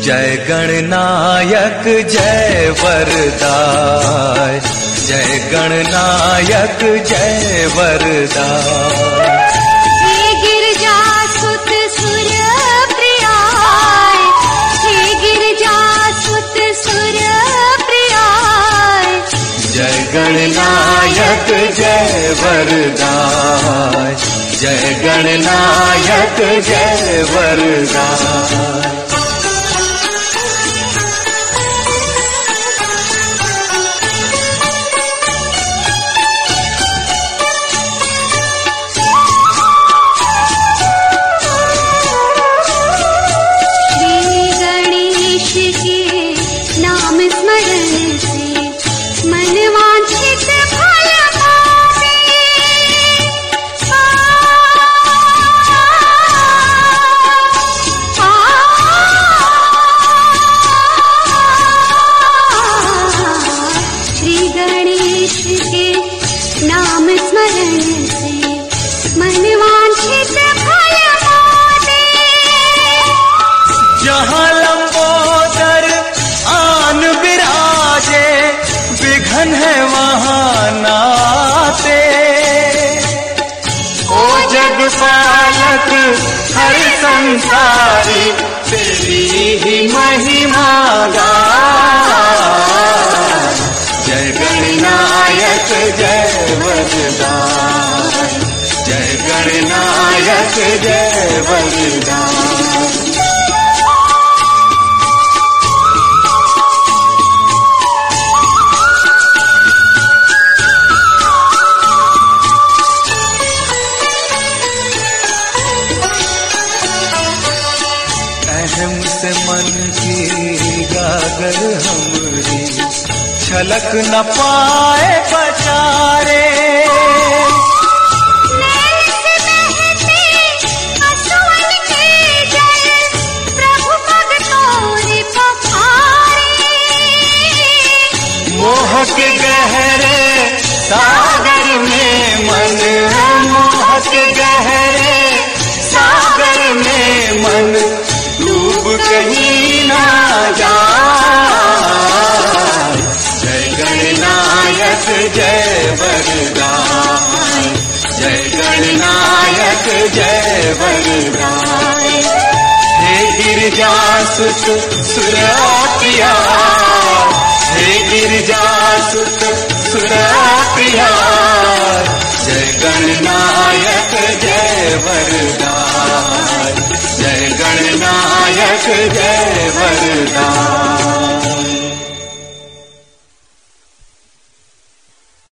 जय गणनायक जय वरदाय, जय गणनायक जय वरदाय। हे गिरजा सुत सुर प्रियाय, हे गिरजा सुत सुर प्रियाय। जय गणनायक जय वरदाय, जय गणनायक जय वरदाय। जहाँ लंबोदर आन विराजे, विघन है वहाँ नाते। ओ जग पालक हर संसारी, तेरी ही महिमा गाए। जय गणनायक जय वरदाय, जय गणनायक जय वरदाय। अहम से मन की गागर हमरी, छलक न पाए बचारे। मोह के गहरे सागर में मन, मोह के गहरे सागर में मन, डूब कहीं ना जाए। जय गणनायक जय वरदाय, जय गणनायक जय वरदाय। हे गिरजा सुत सुर प्रिया, हे गिरजा सुत सुर प्रिया। जय गणनायक जय वरदाय, जय गणनायक जय वरदाय।